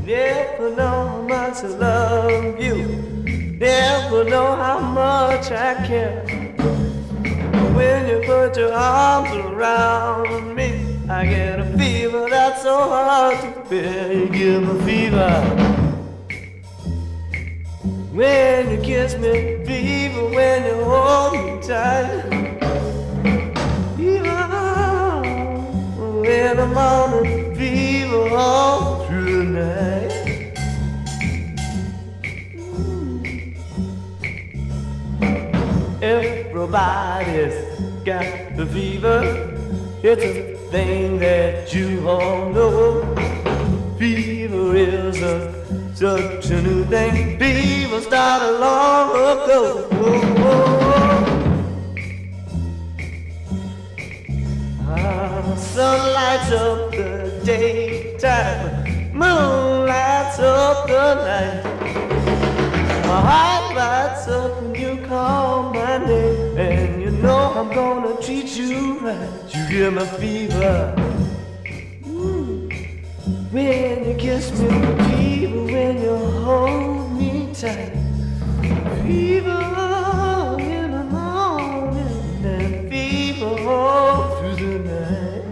Never know how much I love you. Never know how much I care. When you put your arms around me, I get a fever that's so hard to bear. You give me fever when you kiss me, fever when you hold me tight, fever in the morning, fever all through the night. Everybody's got the fever. It's a thing that you all know. Fever is such a new thing. Fever started long ago. Sun lights up the daytime, moon lights up the night. My heart lights up when you call my name, and you know I'm gonna treat you right. You give me fever when you kiss me, fever when you hold me tight, fever in the morning and fever all through the night.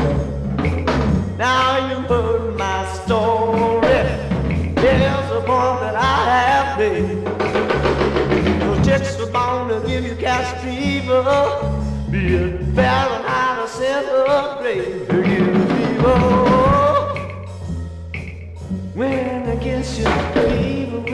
Now you heard my story. There's a bond that I have made. No chicks are bound to give you cash fever, be it Fahrenheit or centigrade. They give you fever when I kiss you, fever